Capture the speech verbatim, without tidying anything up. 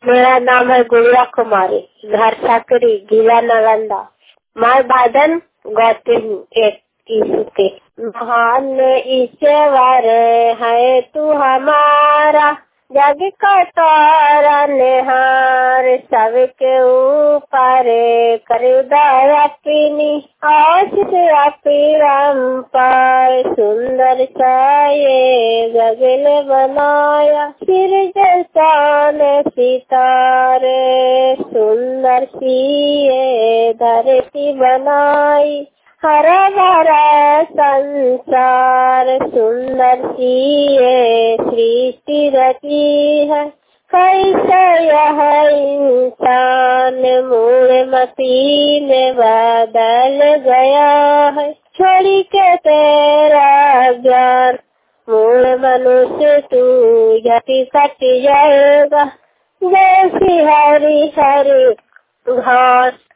मेरा नाम है गुड़िया कुमारी, घर सकरी, जिला नालंदा। मैं बादन गाती हूँ एक यीशु के। महान ईश्वर है तू हमारा, जग का तारा निहार, सबके ऊपर कर दया अपनी, आशीष अपनी पर। सुंदर सा ये गगन बनाया, सिर चांद सितारे, सुंदर सी ये धरती बनाई, हरा भरा संसार, सुंदर सी ये सृष्टि रची है। कैसे यह इंसान मूढ़मती में बदल गया है, छोड़ी के तेरा ज्ञान, मूढ़ मनुष्य तू झटी कट जाएगा, जैसी हरी हरी घास।